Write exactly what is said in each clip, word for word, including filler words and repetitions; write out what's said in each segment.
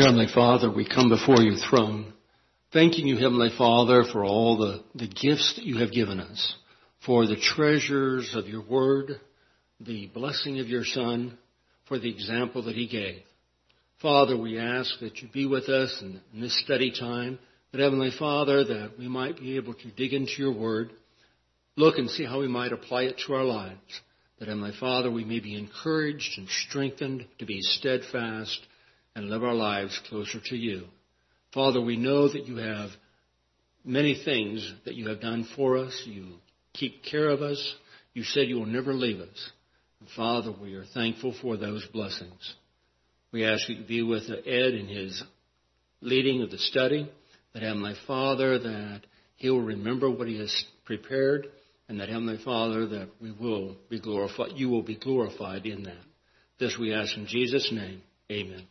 Dear Heavenly Father, we come before your throne, thanking you, Heavenly Father, for all the, the gifts that you have given us, for the treasures of your word, the blessing of your Son, for the example that he gave. Father, we ask that you be with us in, in this study time, that Heavenly Father, that we might be able to dig into your word, look and see how we might apply it to our lives, that Heavenly Father, we may be encouraged and strengthened to be steadfast and live our lives closer to you. Father, we know that you have many things that you have done for us. You keep care of us. You said you will never leave us. And Father, we are thankful for those blessings. We ask you to be with Ed in his leading of the study, that Heavenly Father, that he will remember what he has prepared, and that Heavenly Father, that we will be glorified, you will be glorified in that. This we ask in Jesus' name. Amen.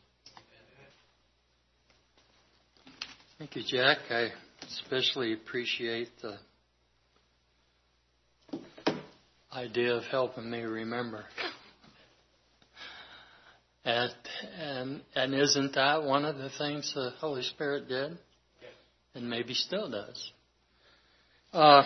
Thank you, Jack. I especially appreciate the idea of helping me remember. And, and and isn't that one of the things the Holy Spirit did? And maybe still does. Uh,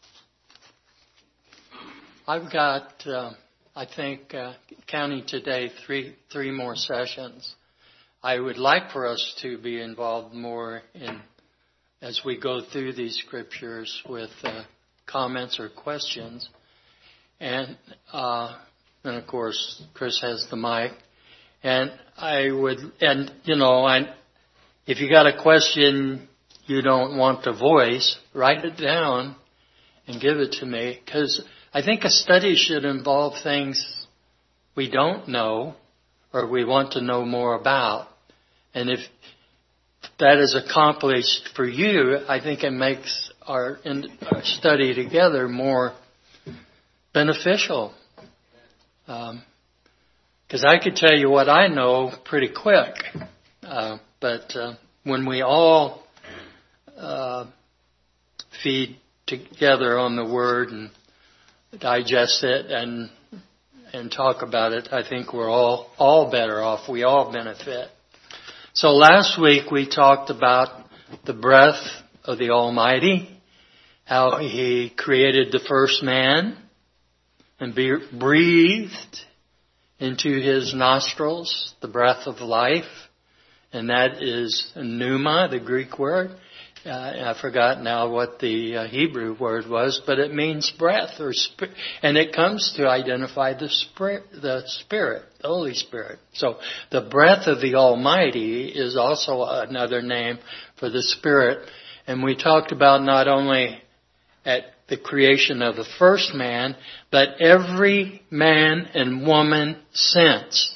I've got, uh, I think, uh, counting today, three three more sessions. I would like for us to be involved more in, as we go through these scriptures, with uh, comments or questions. And, uh, and of course, Chris has the mic. And I would, and you know, I, if you got a question you don't want to voice, write it down and give it to me. Because I think a study should involve things we don't know or we want to know more about. And if that is accomplished for you, I think it makes our, in, our study together more beneficial. Um, Because I could tell you what I know pretty quick. Uh, but uh, when we all uh, feed together on the Word and digest it and and talk about it, I think we're all, all better off. We all benefit. So last week we talked about the breath of the Almighty, how He created the first man and be, breathed into his nostrils the breath of life, and that is pneuma, the Greek word. Uh, I forgot now what the uh, Hebrew word was, but it means breath, or sp- and it comes to identify the spirit, the Spirit, the Holy Spirit. So the breath of the Almighty is also another name for the Spirit, and we talked about not only at the creation of the first man, but every man and woman since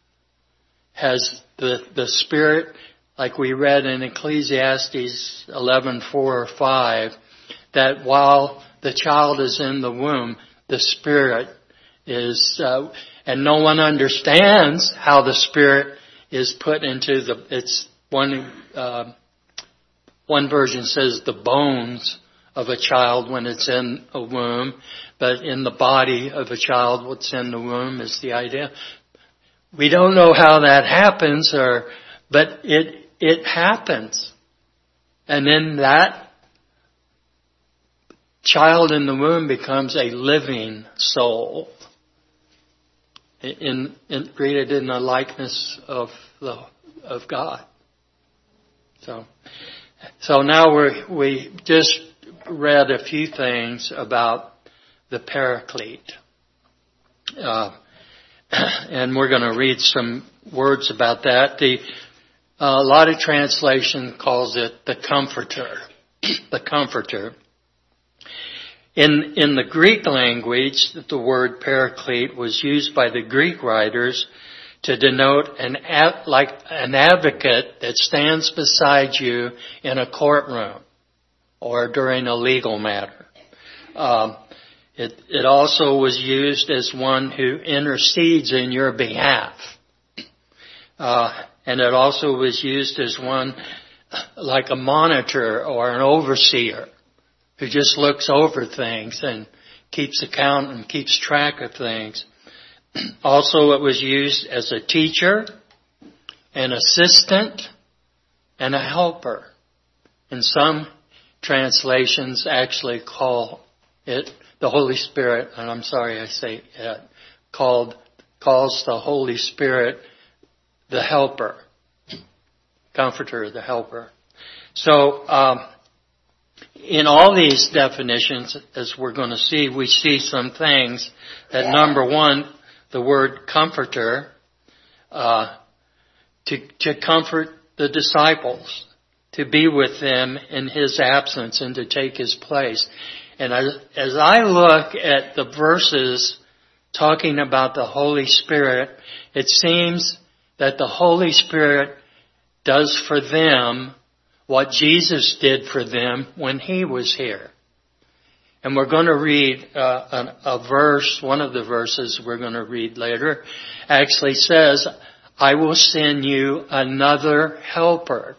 has the, the Spirit, like we read in Ecclesiastes eleven four or five, that while the child is in the womb, the Spirit is, uh, and no one understands how the Spirit is put into the, it's one, uh, one version says the bones of a child when it's in a womb, but in the body of a child what's in the womb is the idea. We don't know how that happens, or but it it happens. And then that child in the womb becomes a living soul, in, in created in the likeness of the of God. So so now we we just read a few things about the Paraclete. Uh, and we're going to read some words about that. The, uh, a lot of translation calls it the Comforter. The Comforter. In, in the Greek language, the word Paraclete was used by the Greek writers to denote an like an advocate that stands beside you in a courtroom or during a legal matter. Um, it, it also was used as one who intercedes in your behalf. Uh, and it also was used as one like a monitor or an overseer who just looks over things and keeps account and keeps track of things. Also, it was used as a teacher, an assistant, and a helper. And some translations actually call it the Holy Spirit, and I'm sorry I say it, called, calls the Holy Spirit the helper. Comforter, the helper. So, um, in all these definitions, as we're going to see, we see some things that, number one, the word comforter, uh, to, to comfort the disciples, to be with them in His absence and to take His place. And as, as I look at the verses talking about the Holy Spirit, it seems that the Holy Spirit does for them what Jesus did for them when He was here. And we're going to read uh, a, a verse, one of the verses we're going to read later, actually says, I will send you another helper.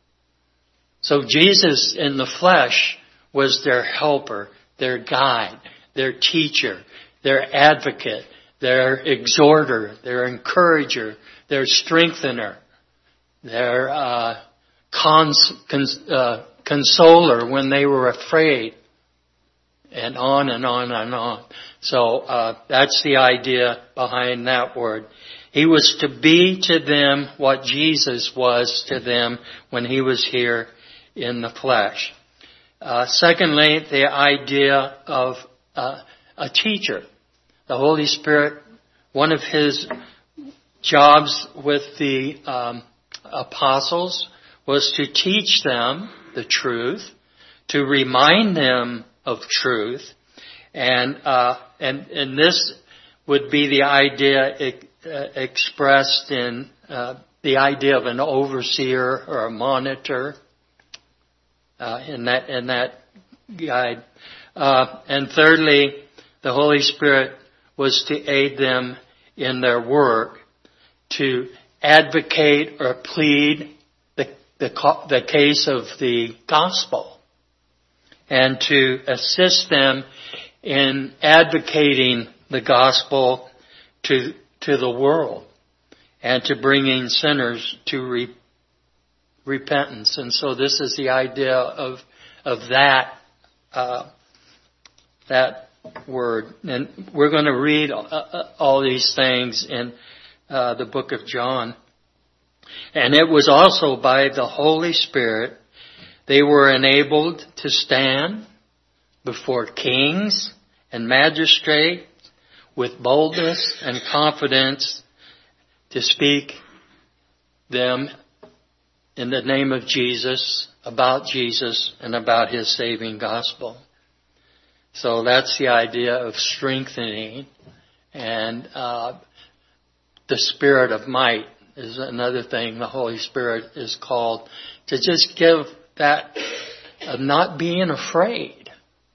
So Jesus in the flesh was their helper, their guide, their teacher, their advocate, their exhorter, their encourager, their strengthener, their uh, cons, cons, uh, consoler when they were afraid, and on and on and on. So uh, that's the idea behind that word. He was to be to them what Jesus was to them when He was here in the flesh. Uh, secondly, the idea of uh, a teacher. The Holy Spirit, one of His jobs with the um, apostles was to teach them the truth, to remind them of truth, and uh, and and this would be the idea uh, expressed in uh, the idea of an overseer or a monitor. Uh, in that in that guide. Uh, and thirdly, the Holy Spirit was to aid them in their work, to advocate or plead the, the, the case of the gospel, and to assist them in advocating the gospel to, to the world, and to bringing sinners to re, repentance. And so this is the idea of, of that, uh, that word. And we're going to read all these things in uh, the book of John. And it was also by the Holy Spirit they were enabled to stand before kings and magistrates with boldness and confidence to speak them in the name of Jesus, about Jesus, and about His saving gospel. So that's the idea of strengthening. And uh, the spirit of might is another thing the Holy Spirit is called, to just give that of not being afraid,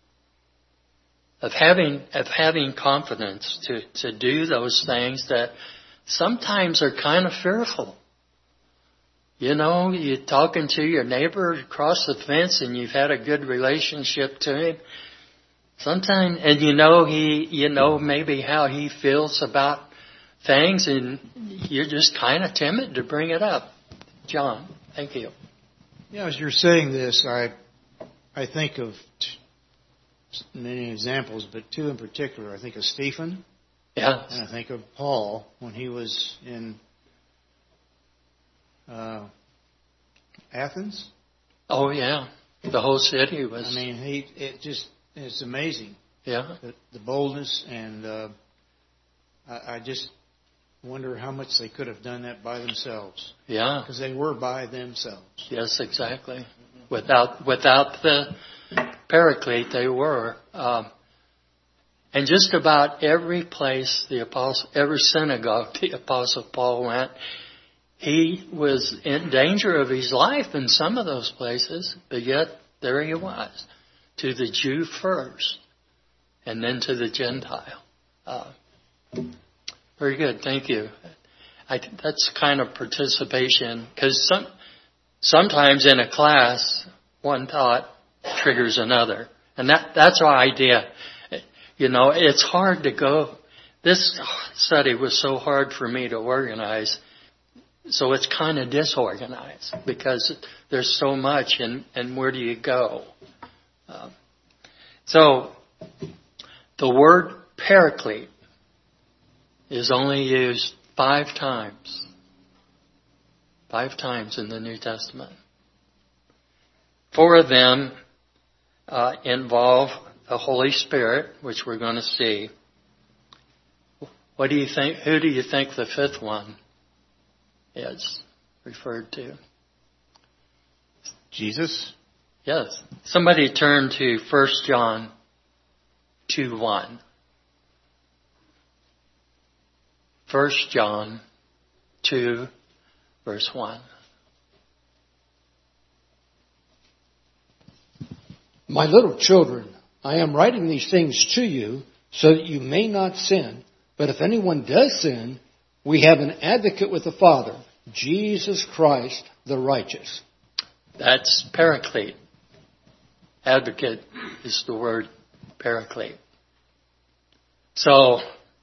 of having of having confidence to, to do those things that sometimes are kind of fearful. You know, you're talking to your neighbor across the fence and you've had a good relationship to him. Sometimes, and you know he, you know maybe how he feels about things, and you're just kind of timid to bring it up. John, thank you. Yeah, as you're saying this, I, I think of t- many examples, but two in particular. I think of Stephen. Yeah. And I think of Paul when he was in Uh, Athens. Oh yeah, the whole city was. I mean, he it just it's amazing. Yeah. The, the boldness, and uh, I, I just wonder how much they could have done that by themselves. Yeah. Because they were by themselves. Yes, exactly. Without without the Paraclete, they were. Um, and just about every place the apostle, every synagogue the Apostle Paul went, he was in danger of his life in some of those places, but yet there he was, to the Jew first, and then to the Gentile. Uh, very good, thank you. I, that's kind of participation, because some, sometimes in a class, one thought triggers another, and that that's our idea. You know, it's hard to go. This study was so hard for me to organize. so it's kind of disorganized because there's so much, and, and where do you go? Uh, so the word paraclete is only used five times. Five times in the New Testament. Four of them uh, involve the Holy Spirit, which we're going to see. What do you think? Who do you think the fifth one is referred to? Jesus? Yes. Somebody turn to First John two one. First John two, verse one. My little children, I am writing these things to you so that you may not sin. But if anyone does sin, we have an advocate with the Father, Jesus Christ the righteous. That's paraclete. Advocate is the word paraclete. So,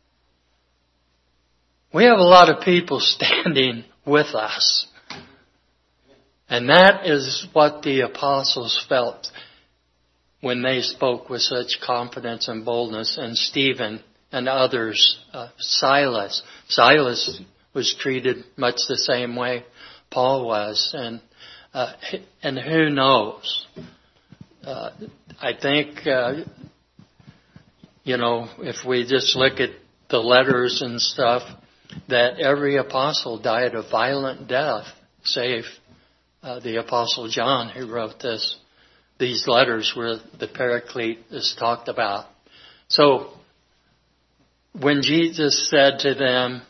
we have a lot of people standing with us. And that is what the apostles felt when they spoke with such confidence and boldness. And Stephen and others, uh, Silas. Silas was treated much the same way Paul was. And uh, and who knows? Uh, I think, uh, you know, if we just look at the letters and stuff, that every apostle died a violent death, save uh, the Apostle John, who wrote this. These letters where the paraclete is talked about. So, when Jesus said to them,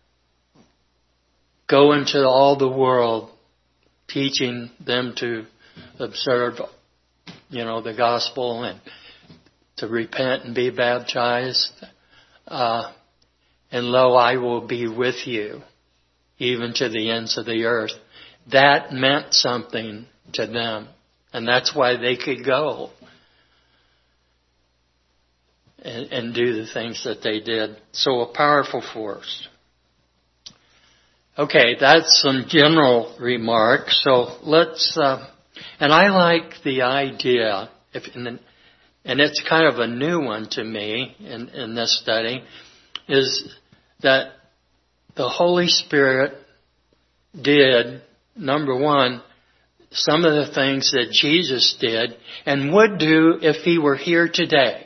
go into all the world, teaching them to observe, you know, the gospel and to repent and be baptized, uh, and lo, I will be with you, even to the ends of the earth. That meant something to them. And that's why they could go and, and do the things that they did. So a powerful force. Okay, that's some general remarks. So let's, uh, and I like the idea, if in, and it's kind of a new one to me in, in this study, is that the Holy Spirit did, number one, some of the things that Jesus did and would do if he were here today.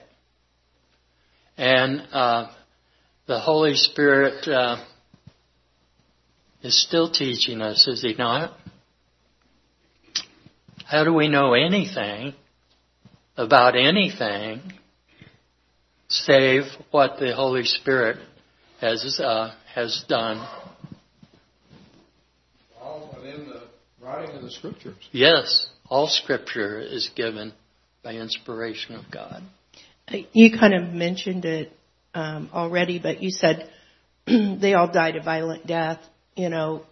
And uh, the Holy Spirit uh, is still teaching us, is he not? How do we know anything about anything save what the Holy Spirit has uh, has done? All within the writing of the Scriptures. Yes, all Scripture is given by inspiration of God. You kind of mentioned it um, already, but you said they all died a violent death. You know,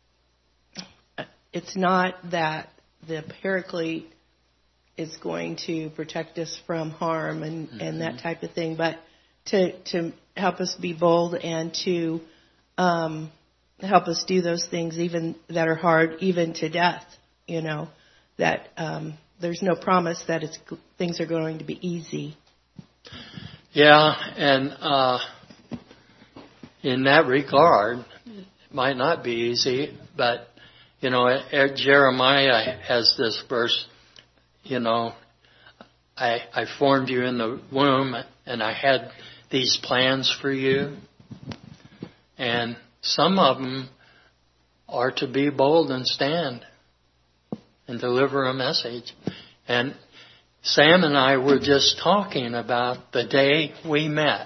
it's not that the Paraclete is going to protect us from harm and, mm-hmm. and that type of thing, but to to help us be bold and to um, help us do those things even that are hard, even to death. You know, that um, there's no promise that it's things are going to be easy. Yeah, and uh, in that regard, it might not be easy, but, you know, Jeremiah has this verse, you know, I, I formed you in the womb and I had these plans for you. And some of them are to be bold and stand and deliver a message. And Sam and I were just talking about the day we met.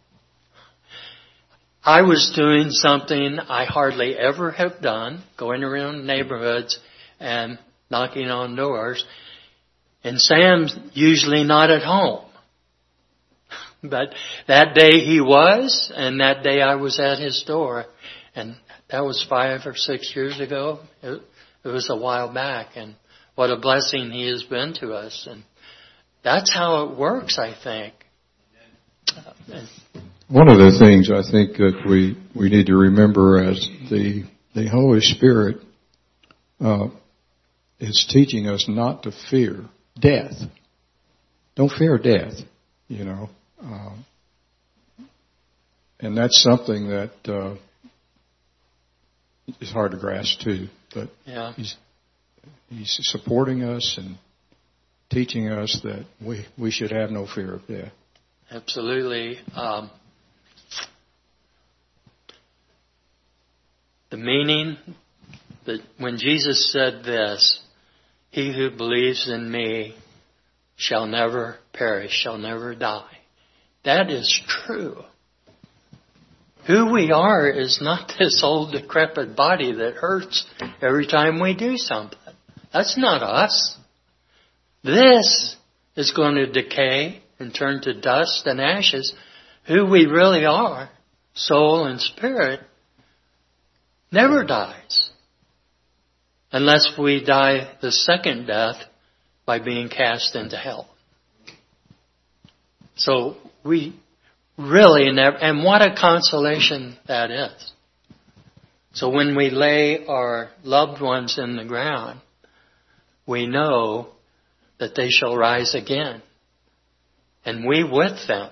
I was doing something I hardly ever have done, going around neighborhoods and knocking on doors. And Sam's usually not at home. But that day he was, and that day I was at his door. And that was five or six years ago. It, it was a while back. And what a blessing he has been to us. And that's how it works, I think. Uh, One of the things I think that we, we need to remember as the the Holy Spirit uh, is teaching us not to fear death. Don't fear death, you know. Um, and that's something that uh, is hard to grasp too. But yeah. he's he's supporting us and teaching us that we we should have no fear of death. Absolutely. Um, the meaning that when Jesus said this, "He who believes in me shall never perish, shall never die," that is true. Who we are is not this old decrepit body that hurts every time we do something. That's not us. This is going to decay and turn to dust and ashes. Who we really are, soul and spirit, never dies. Unless we die the second death by being cast into hell. So we really never, and what a consolation that is. So when we lay our loved ones in the ground, we know that they shall rise again. And we with them.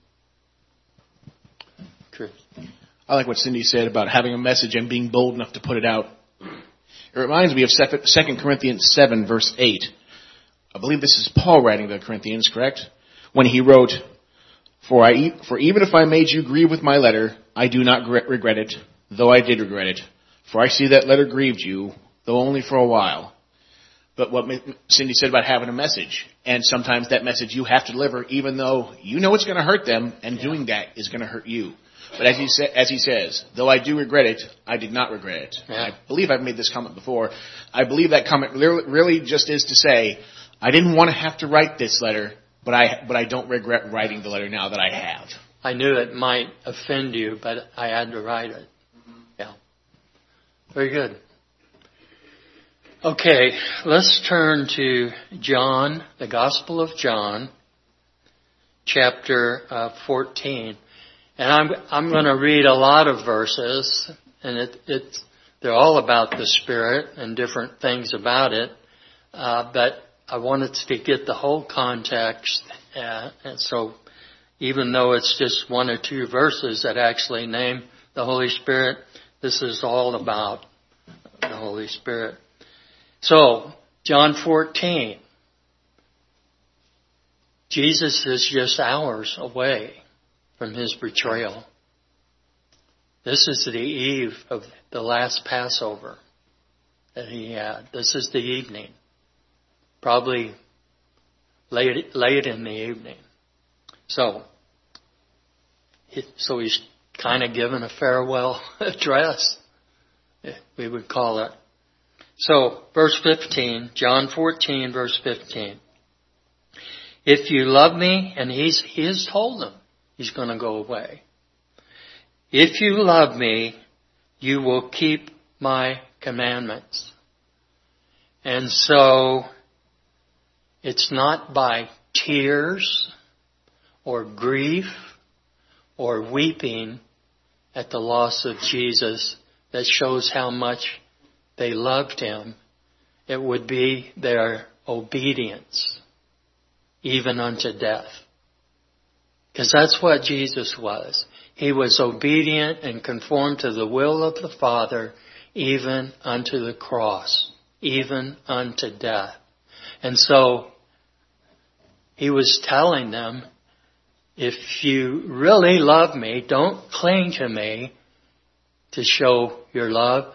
Chris. I like what Cindy said about having a message and being bold enough to put it out. It reminds me of Second Corinthians seven, verse eight. I believe this is Paul writing to the Corinthians, correct? When he wrote, For I, for even if I made you grieve with my letter, I do not regret it, though I did regret it. For I see that letter grieved you, though only for a while. But what Cindy said about having a message, and sometimes that message you have to deliver, even though you know it's going to hurt them, and yeah. doing that is going to hurt you. But as he, sa- as he says, though I do regret it, I did not regret it. Yeah. I believe I've made this comment before. I believe that comment really just is to say, I didn't want to have to write this letter, but I but I don't regret writing the letter now that I have. I knew it might offend you, but I had to write it. Mm-hmm. Yeah. Very good. Okay, let's turn to John, the Gospel of John, chapter uh, fourteen. And I'm I'm going to read a lot of verses, and it it's they're all about the Spirit and different things about it. Uh, but I wanted to get the whole context, uh, and so even though it's just one or two verses that actually name the Holy Spirit, this is all about the Holy Spirit. So, John fourteen. Jesus is just hours away from his betrayal. This is the eve of the last Passover that he had. This is the evening. Probably late, late in the evening. So, so he's kind of given a farewell address, we would call it. So, verse fifteen, John fourteen, verse fifteen. If you love me, and he's, he has told them he's going to go away. If you love me, you will keep my commandments. And so, it's not by tears or grief or weeping at the loss of Jesus that shows how much they loved him. It would be their obedience, even unto death. Because that's what Jesus was. He was obedient and conformed to the will of the Father, even unto the cross, even unto death. And so, he was telling them, if you really love me, don't cling to me to show your love.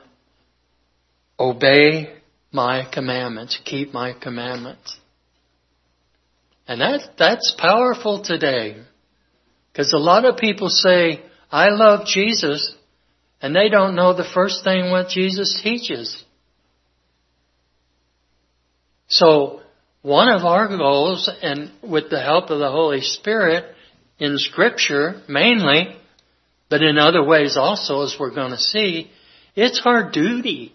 Obey my commandments. Keep my commandments. And that that's powerful today. Because a lot of people say, I love Jesus, and they don't know the first thing what Jesus teaches. So, one of our goals, and with the help of the Holy Spirit, in Scripture mainly, but in other ways also, as we're going to see, it's our duty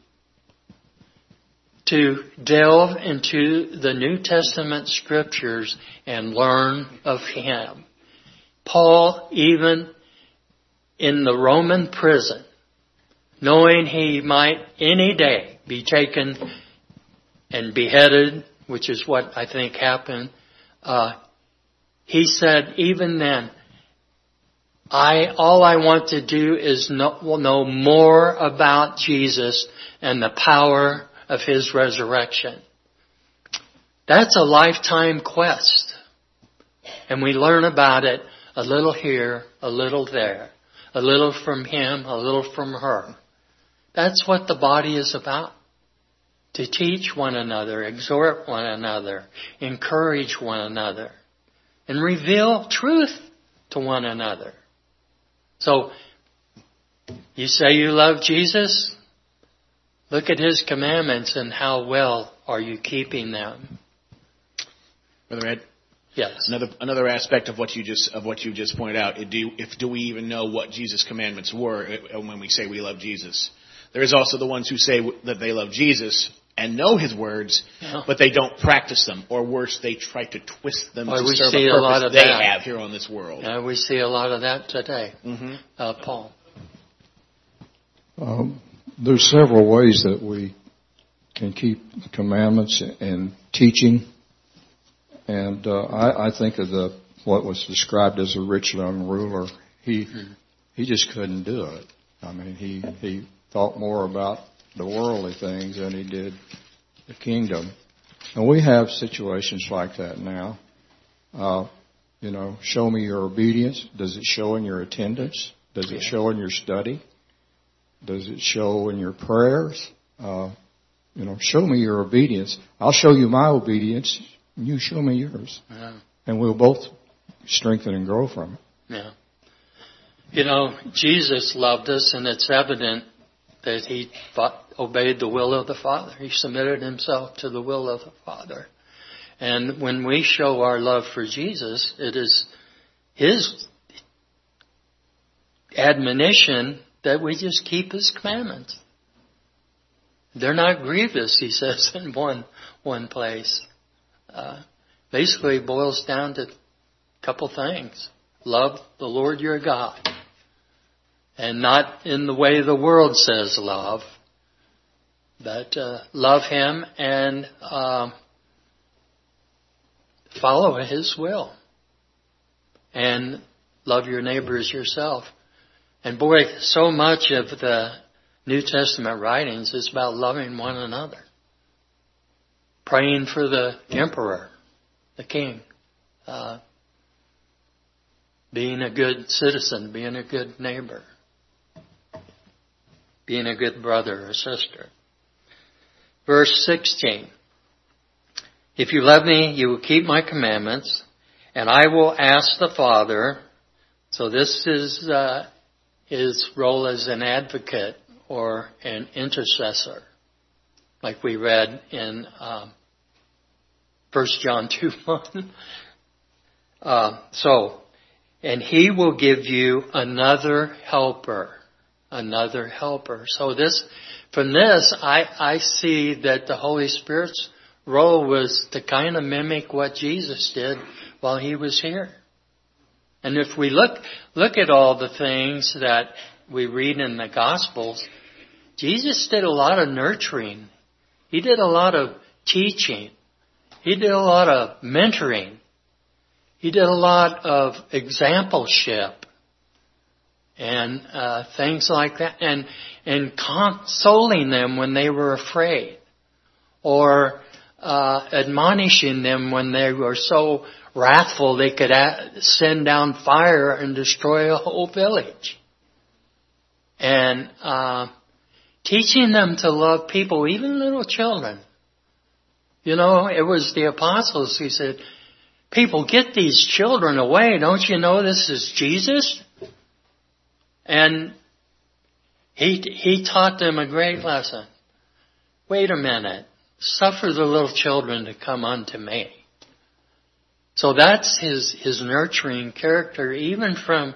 to delve into the New Testament Scriptures and learn of Him. Paul, even in the Roman prison, knowing he might any day be taken and beheaded, which is what I think happened, uh, he said, even then, I all I want to do is know, know more about Jesus and the power of his resurrection. That's a lifetime quest. And we learn about it a little here, a little there, a little from him, a little from her. That's what the body is about. To teach one another, exhort one another, encourage one another, and reveal truth to one another. So, you say you love Jesus? Look at his commandments and how well are you keeping them. Brother Ed? Yes. Another another aspect of what you just of what you just pointed out. Do if do we even know what Jesus' commandments were when we say we love Jesus? There is also the ones who say that they love Jesus and know his words, yeah. but they don't practice them, or worse, they try to twist them well, to we serve see a purpose a lot of they that. have here on this world. Yeah, we see a lot of that today. Mm-hmm. Uh, Paul. Um, there's several ways that we can keep commandments and teaching. And uh, I, I think of the what was described as a rich young ruler. He mm-hmm. he just couldn't do it. I mean, he he thought more about the worldly things than he did the kingdom. And we have situations like that now. Uh, you know, show me your obedience. Does it show in your attendance? Does it yeah. show in your study? Does it show in your prayers? Uh, you know, show me your obedience. I'll show you my obedience. You show me yours. Yeah. And we'll both strengthen and grow from it. Yeah. You know, Jesus loved us, and it's evident that he fought, obeyed the will of the Father. He submitted himself to the will of the Father. And when we show our love for Jesus, it is his admonition that we just keep his commandments. They're not grievous, he says in one one place. Uh, basically it boils down to a couple things. Love the Lord your God. And not in the way the world says love. But uh, love him and uh, follow his will. And love your neighbor as yourself. And boy, so much of the New Testament writings is about loving one another. Praying for the emperor, the king. Uh, being a good citizen, being a good neighbor. Being a good brother or sister. Verse sixteen. If you love me, you will keep my commandments, and I will ask the Father. So this is uh, his role as an advocate or an intercessor, like we read in um, First John two one. uh, so, and he will give you another helper. Another helper. So this, from this, I, I see that the Holy Spirit's role was to kind of mimic what Jesus did while he was here. And if we look, look at all the things that we read in the Gospels, Jesus did a lot of nurturing. He did a lot of teaching. He did a lot of mentoring. He did a lot of exampleship. And uh, things like that, and and consoling them when they were afraid, or uh, admonishing them when they were so wrathful they could a- send down fire and destroy a whole village, and uh, teaching them to love people, even little children. You know, it was the apostles who said, "People, get these children away! Don't you know this is Jesus?" And he he taught them a great lesson. Wait a minute. Suffer the little children to come unto me. So that's his, his nurturing character, even from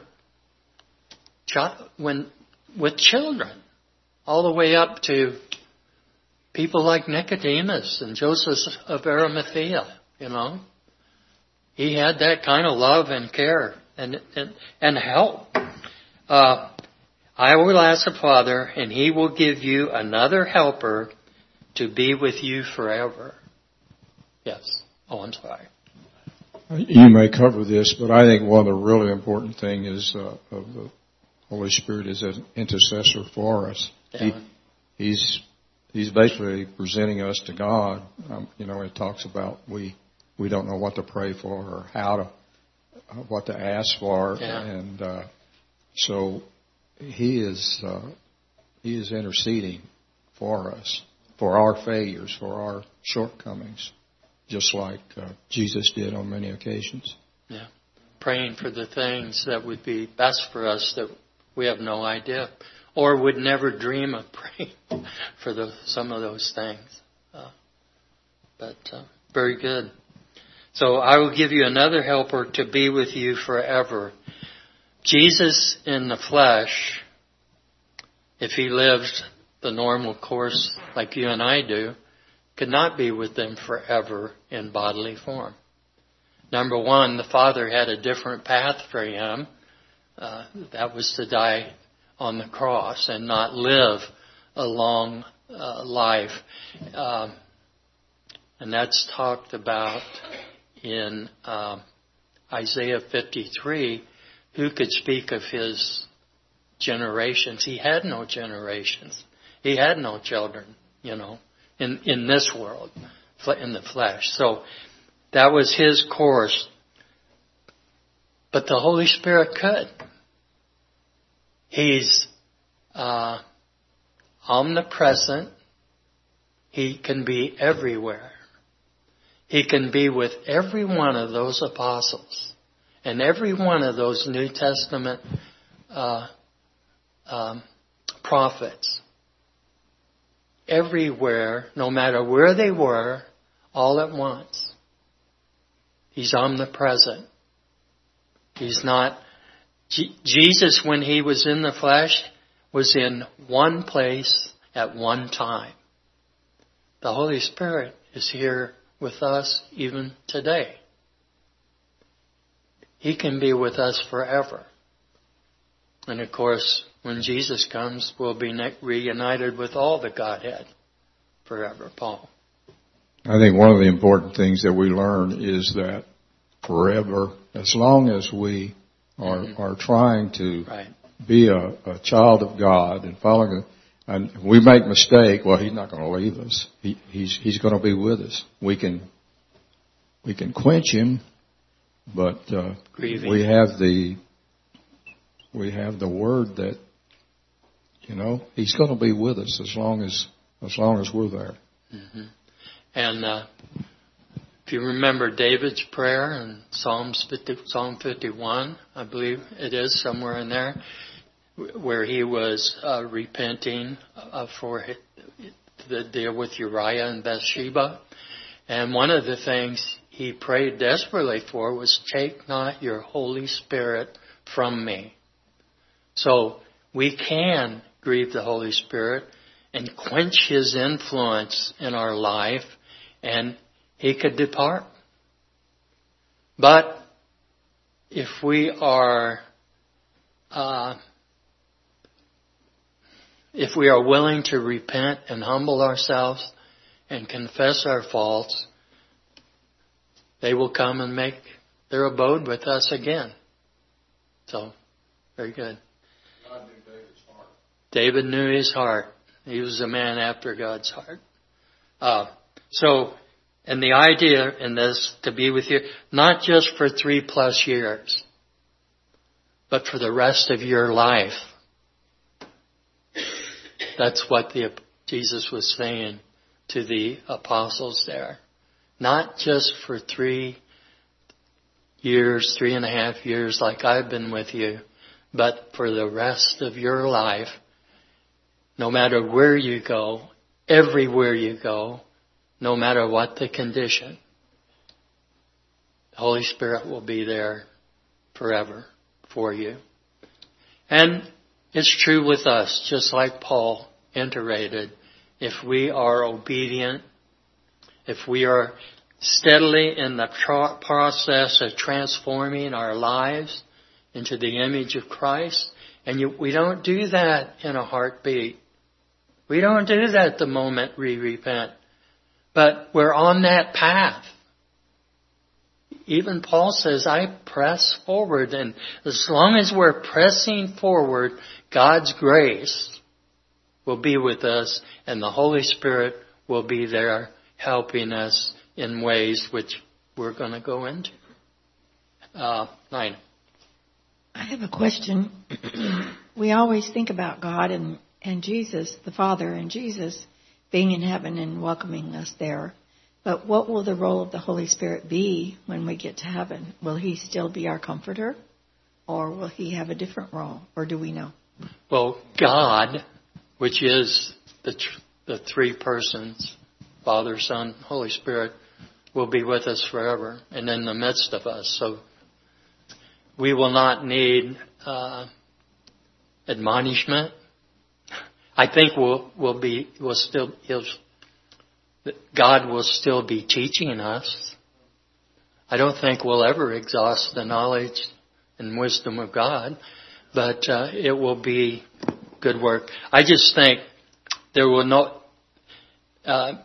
child, when with children, all the way up to people like Nicodemus and Joseph of Arimathea. You know, he had that kind of love and care and and, and help. Uh, I will ask the Father, and He will give you another helper to be with you forever. Yes. Oh, I'm sorry. You may cover this, but I think one of the really important things is uh, of the Holy Spirit is an intercessor for us. Yeah. He, he's he's basically presenting us to God. Um, you know, it talks about we we don't know what to pray for or how to uh, what to ask for, Yeah. and uh, so He is uh, He is interceding for us, for our failures, for our shortcomings, just like uh, Jesus did on many occasions. Yeah. Praying for the things that would be best for us that we have no idea or would never dream of praying for the, some of those things. Uh, but uh, very good. So I will give you another helper to be with you forever. Jesus in the flesh, if He lived the normal course like you and I do, could not be with them forever in bodily form. Number one, the Father had a different path for Him. Uh, that was to die on the cross and not live a long uh, life. Um, and that's talked about in uh, Isaiah fifty-three. Who could speak of His generations? He had no generations. He had no children, you know, in, in this world, in the flesh. So that was His course. But the Holy Spirit could. He's uh, omnipresent. He can be everywhere. He can be with every one of those apostles and every one of those New Testament uh, um, prophets. Everywhere, no matter where they were, all at once. He's omnipresent. He's not... G- Jesus, when He was in the flesh, was in one place at one time. The Holy Spirit is here with us even today. He can be with us forever. And of course, when Jesus comes, we'll be reunited with all the Godhead forever. Paul. I think one of the important things that we learn is that forever, as long as we are, mm-hmm. are trying to right. be a, a child of God and following, and we make mistake, well, He's not going to leave us. He, he's He's going to be with us. We can we can quench Him, but uh, we have the we have the word that, you know, He's going to be with us as long as as long as we're there. Mm-hmm. And uh, if you remember David's prayer in Psalms fifty, Psalm fifty-one, I believe it is somewhere in there, where he was uh, repenting uh, for the deal with Uriah and Bathsheba. And one of the things he prayed desperately for was, "Take not your Holy Spirit from me." So we can grieve the Holy Spirit and quench His influence in our life, and He could depart. But if we are uh, if we are willing to repent and humble ourselves and confess our faults, they will come and make their abode with us again. So, very good. God knew David's heart. David knew his heart. He was a man after God's heart. Uh, so, and the idea in this, to be with you, not just for three plus years, but for the rest of your life. That's what the, Jesus was saying to the apostles there. Not just for three years, three and a half years like I've been with you, but for the rest of your life. No matter where you go, everywhere you go, no matter what the condition, the Holy Spirit will be there forever for you. And it's true with us, just like Paul iterated. If we are obedient, if we are steadily in the tra- process of transforming our lives into the image of Christ, And you, we don't do that in a heartbeat. We don't do that the moment we repent. But we're on that path. Even Paul says, I press forward. And as long as we're pressing forward, God's grace will be with us, and the Holy Spirit will be there helping us in ways which we're going to go into. Uh, nine. I have a question. We always think about God and, and Jesus, the Father and Jesus, being in heaven and welcoming us there. But what will the role of the Holy Spirit be when we get to heaven? Will he still be our comforter? Or will he have a different role? Or do we know? Well, God, which is the, tr- the three persons, Father, Son, Holy Spirit, will be with us forever and in the midst of us. So we will not need uh, admonishment. I think we'll, we'll be, we'll still, he'll, God will still be teaching us. I don't think we'll ever exhaust the knowledge and wisdom of God, but uh, it will be good work. I just think there will not, uh,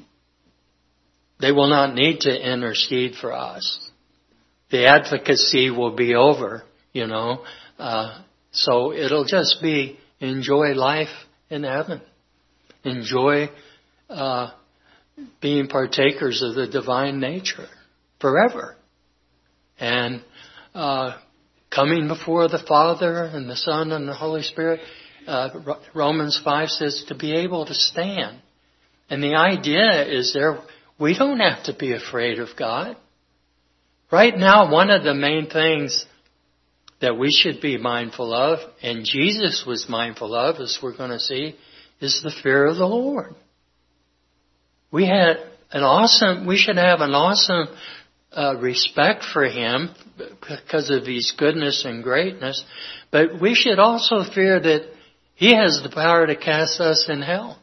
they will not need to intercede for us. The advocacy will be over, you know. Uh, so it'll just be enjoy life in heaven. Enjoy uh, being partakers of the divine nature forever. And uh, coming before the Father and the Son and the Holy Spirit, uh, Romans five says to be able to stand. And the idea is there, we don't have to be afraid of God. Right now, one of the main things that we should be mindful of, and Jesus was mindful of, as we're going to see, is the fear of the Lord. We had an awesome, we should have an awesome uh, respect for Him because of His goodness and greatness, but we should also fear that He has the power to cast us in hell.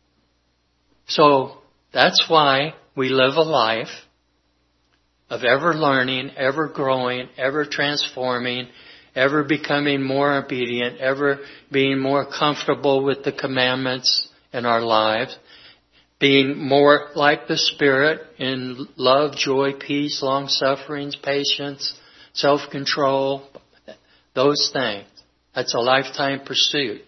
So that's why we live a life of ever learning, ever growing, ever transforming, ever becoming more obedient, ever being more comfortable with the commandments in our lives, being more like the Spirit in love, joy, peace, long-sufferings, patience, self-control, those things. That's a lifetime pursuit.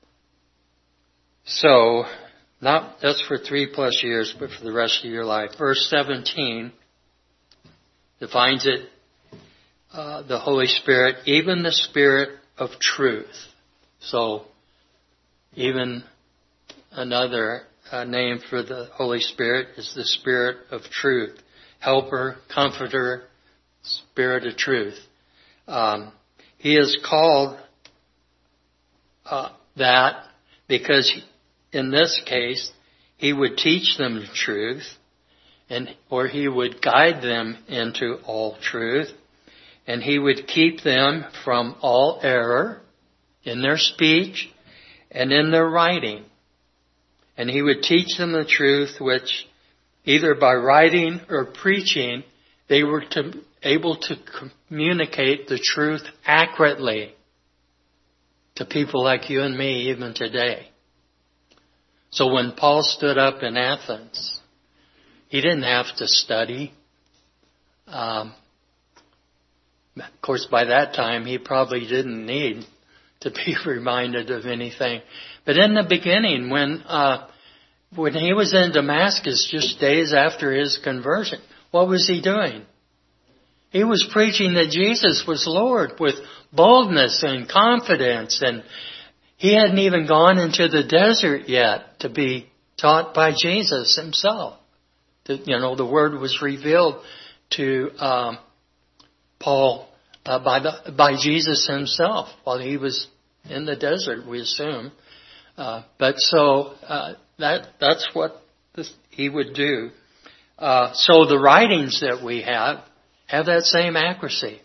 So, not just for three plus years, but for the rest of your life. Verse seventeen defines it, uh, the Holy Spirit, even the Spirit of truth. So, even another uh, name for the Holy Spirit is the Spirit of truth. Helper, comforter, Spirit of truth. Um, he is called uh, that because in this case, He would teach them the truth, and or He would guide them into all truth, and He would keep them from all error in their speech and in their writing. And He would teach them the truth, which either by writing or preaching, they were to, able to communicate the truth accurately to people like you and me even today. So when Paul stood up in Athens, he didn't have to study. Um, of course, by that time, he probably didn't need to be reminded of anything. But in the beginning, when uh, when he was in Damascus, just days after his conversion, what was he doing? He was preaching that Jesus was Lord with boldness and confidence, and he hadn't even gone into the desert yet to be taught by Jesus Himself. The, you know, the Word was revealed to um, Paul uh, by the by Jesus Himself while he was in the desert, we assume. Uh, but so uh, that that's what this, he would do. Uh, so the writings that we have have that same accuracy.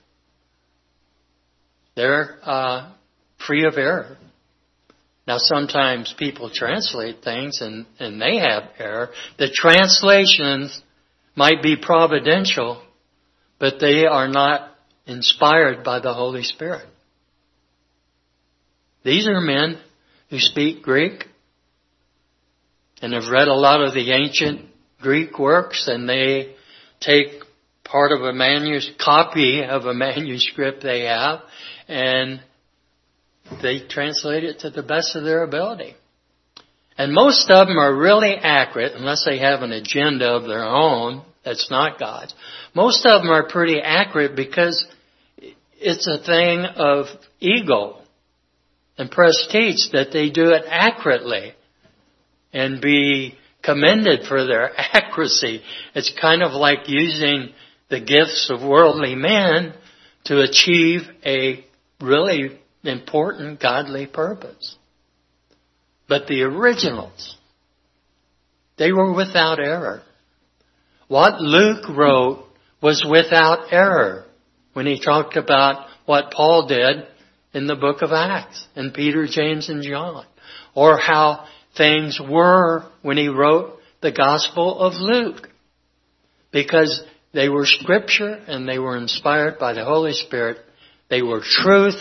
They're uh, free of error. Now, sometimes people translate things and, and they have error. The translations might be providential, but they are not inspired by the Holy Spirit. These are men who speak Greek and have read a lot of the ancient Greek works, and they take part of a manus- copy of a manuscript they have, and they translate it to the best of their ability. And most of them are really accurate, unless they have an agenda of their own that's not God's. Most of them are pretty accurate because it's a thing of ego and prestige that they do it accurately and be commended for their accuracy. It's kind of like using the gifts of worldly men to achieve a really important godly purpose. But the originals, they were without error. What Luke wrote was without error when he talked about what Paul did in the book of Acts, and Peter, James, and John, or how things were when he wrote the Gospel of Luke, because they were Scripture and they were inspired by the Holy Spirit. They were truth,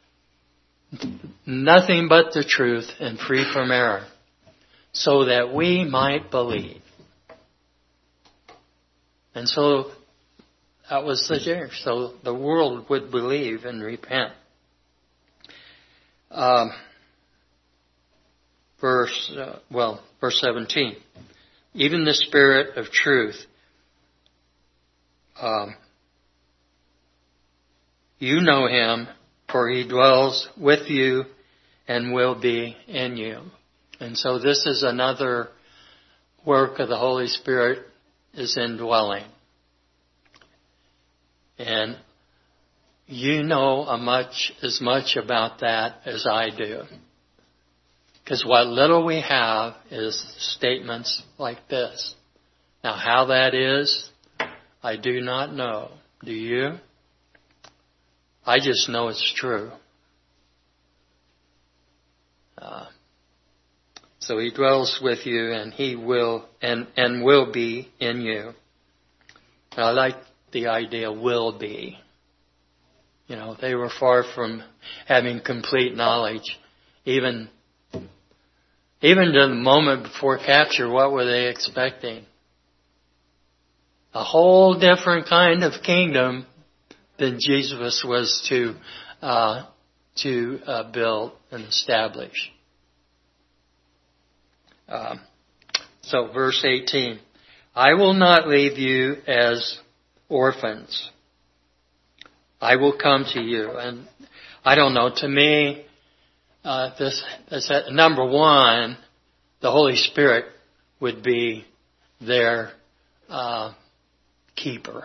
nothing but the truth, and free from error, so that we might believe. And so that was the journey, so the world would believe and repent. Um, verse, uh, well, verse seventeen. Even the Spirit of truth, um, you know Him, for He dwells with you and will be in you. And so this is another work of the Holy Spirit, is indwelling. And you know a much, as much about that as I do. Because what little we have is statements like this. Now how that is, I do not know. Do you? I just know it's true. Uh, so He dwells with you, and He will, and, and will be in you. And I like the idea will be. You know, they were far from having complete knowledge. Even, even to the moment before capture, what were they expecting? A whole different kind of kingdom than Jesus was to uh, to uh, build and establish. Um, so, verse eighteen: I will not leave you as orphans. I will come to you. And I don't know, to me, uh, this, this uh, number one, the Holy Spirit would be their uh, keeper.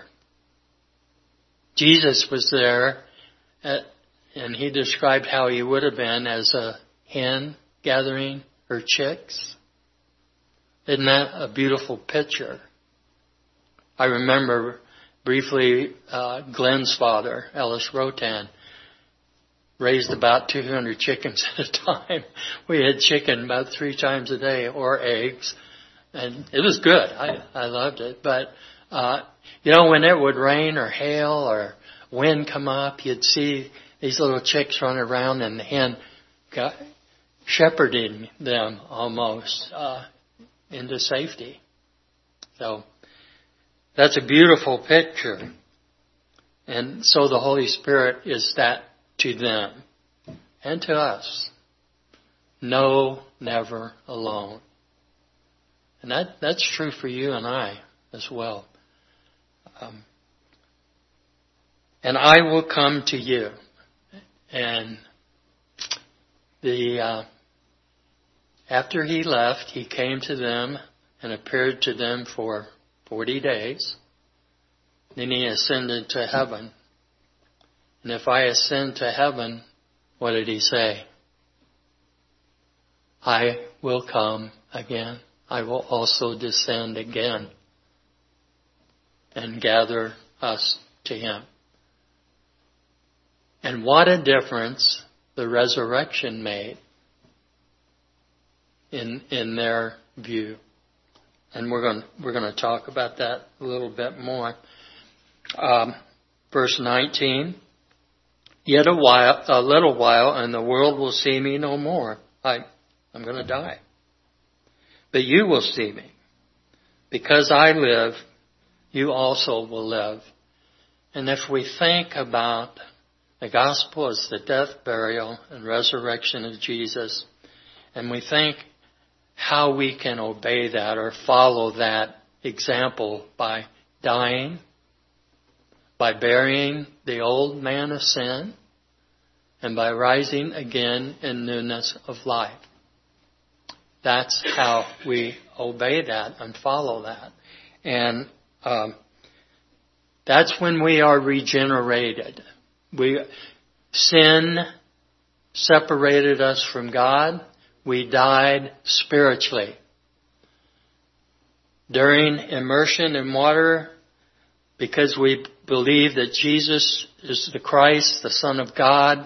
Jesus was there, at, and He described how He would have been as a hen gathering her chicks. Isn't that a beautiful picture? I remember briefly, uh, Glenn's father, Ellis Rotan, raised about two hundred chickens at a time. We had chicken about three times a day, or eggs, and it was good. I, I loved it. But, uh, you know, when it would rain or hail or wind come up, you'd see these little chicks run around, and the hen got shepherding them almost uh, into safety. So that's a beautiful picture. And so the Holy Spirit is that to them and to us. No, never alone. And that, that's true for you and I as well. Um, and I will come to you. And the uh, after He left, He came to them and appeared to them for forty days. Then He ascended to heaven. And if I ascend to heaven, what did He say? I will come again. I will also descend again and gather us to Him. And what a difference the resurrection made in in their view. And we're going we're going to talk about that a little bit more. Um, verse nineteen. Yet a while, a little while, and the world will see me no more. I, I'm going to die. But you will see me. Because I live, you also will live. And if we think about the gospel as the death, burial, and resurrection of Jesus, and we think how we can obey that or follow that example by dying, by burying the old man of sin, and by rising again in newness of life. That's how we obey that and follow that. And um, that's when we are regenerated. We sin separated us from God. We died spiritually. During immersion in water, because we believe that Jesus is the Christ, the Son of God,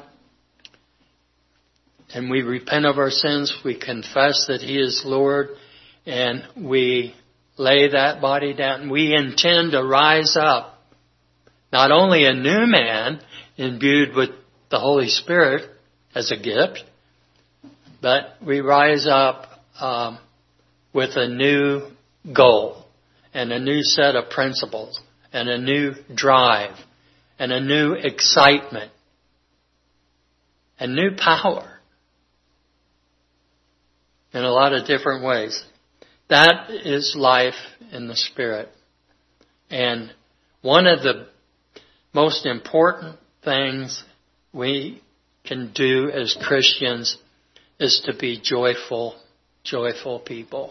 and we repent of our sins, we confess that He is Lord, and we lay that body down. We intend to rise up, not only a new man imbued with the Holy Spirit as a gift, but we rise up um, with a new goal and a new set of principles and a new drive and a new excitement and new power in a lot of different ways. That is life in the Spirit. And one of the most important things we can do as Christians is to be joyful, joyful people.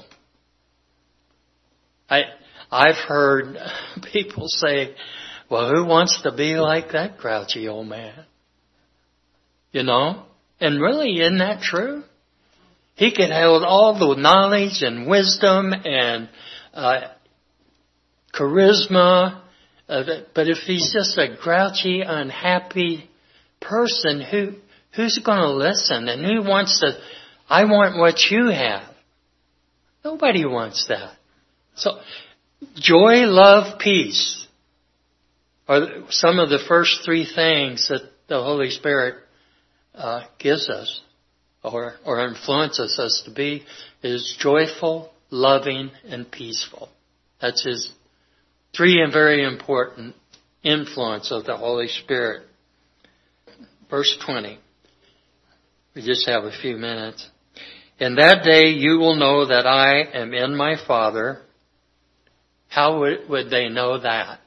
I, I've heard people say, well, who wants to be like that grouchy old man? You know? And really, isn't that true? He could hold all the knowledge and wisdom and uh, charisma, uh, but if he's just a grouchy, unhappy person, who who's going to listen? And who wants to, I want what you have. Nobody wants that. So, joy, love, peace are some of the first three things that the Holy Spirit uh, gives us or, or influences us to be, is joyful, loving, and peaceful. That's His three and very important influence of the Holy Spirit. Verse twenty. We just have a few minutes. In that day you will know that I am in my Father. How would, would they know that?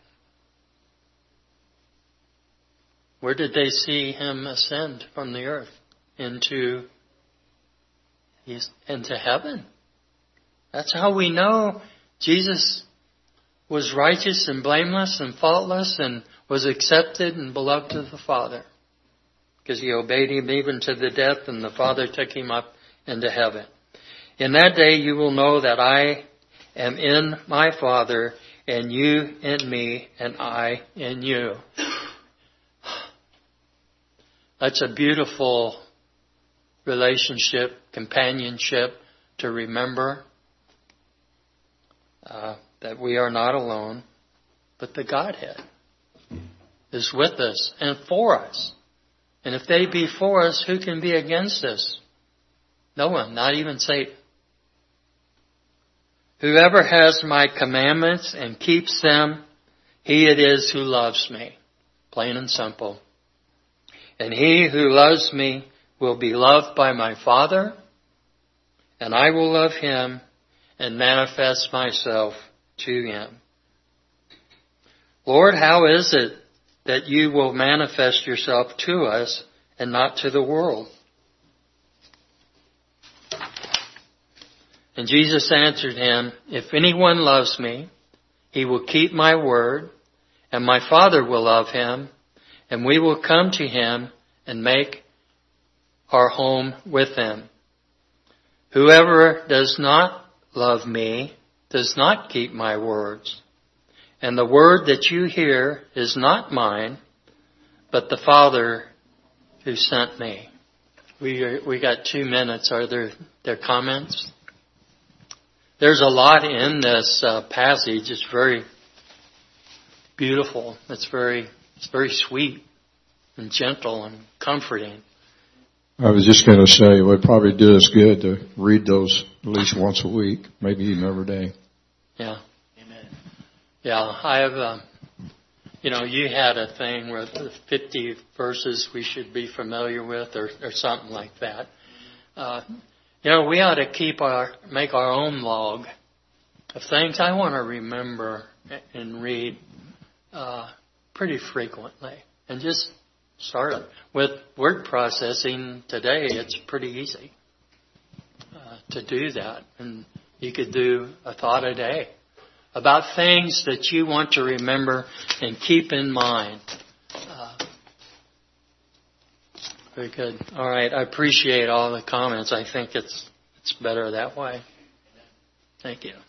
Where did they see Him ascend from the earth? Into, into heaven. That's how we know Jesus was righteous and blameless and faultless and was accepted and beloved of the Father. Because He obeyed Him even to the death, and the Father took Him up into heaven. In that day you will know that I am in my Father, and you in me, and I in you. That's a beautiful relationship, companionship to remember uh, that we are not alone, but the Godhead is with us and for us. And if they be for us, who can be against us? No one, not even Satan. Whoever has my commandments and keeps them, he it is who loves me. Plain and simple. And he who loves me will be loved by my Father, and I will love him and manifest myself to him. Lord, how is it that you will manifest yourself to us and not to the world? And Jesus answered him, if anyone loves me, he will keep my word, and my Father will love him, and we will come to him and make our home with him. Whoever does not love me does not keep my words. And the word that you hear is not mine, but the Father who sent me. We are, we got two minutes. Are there, there comments? There's a lot in this uh, passage. It's very beautiful. It's very, it's very sweet. and gentle and comforting. I was just going to say it would probably do us good to read those at least once a week, maybe even every day. Yeah. Amen. Yeah, I have, uh, you know, you had a thing where the fifty verses we should be familiar with or, or something like that. Uh, you know, we ought to keep our, make our own log of things I want to remember and read uh, pretty frequently. And just start it. With word processing today, it's pretty easy uh, to do that. And you could do a thought a day about things that you want to remember and keep in mind. Uh, very good. All right. I appreciate all the comments. I think it's it's better that way. Thank you.